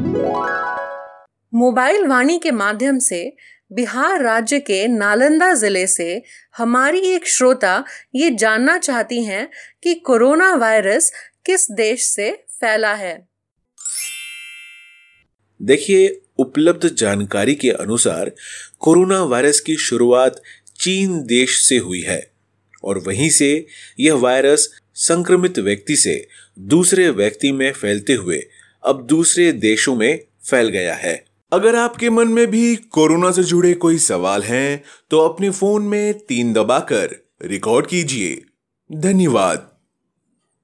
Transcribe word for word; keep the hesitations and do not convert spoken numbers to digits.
Mobile वाणी के माध्यम से बिहार राज्य के नालंदा जिले से हमारी एक श्रोता ये जानना चाहती हैं कि कोरोना वायरस किस देश से फैला है। देखिए, उपलब्ध जानकारी के अनुसार कोरोना वायरस की शुरुआत चीन देश से हुई है और वहीं से यह वायरस संक्रमित व्यक्ति से दूसरे व्यक्ति में फैलते हुए अब दूसरे देशों में फैल गया है। अगर आपके मन में भी कोरोना से जुड़े कोई सवाल हैं तो अपने फोन में तीन दबाकर रिकॉर्ड कीजिए। धन्यवाद।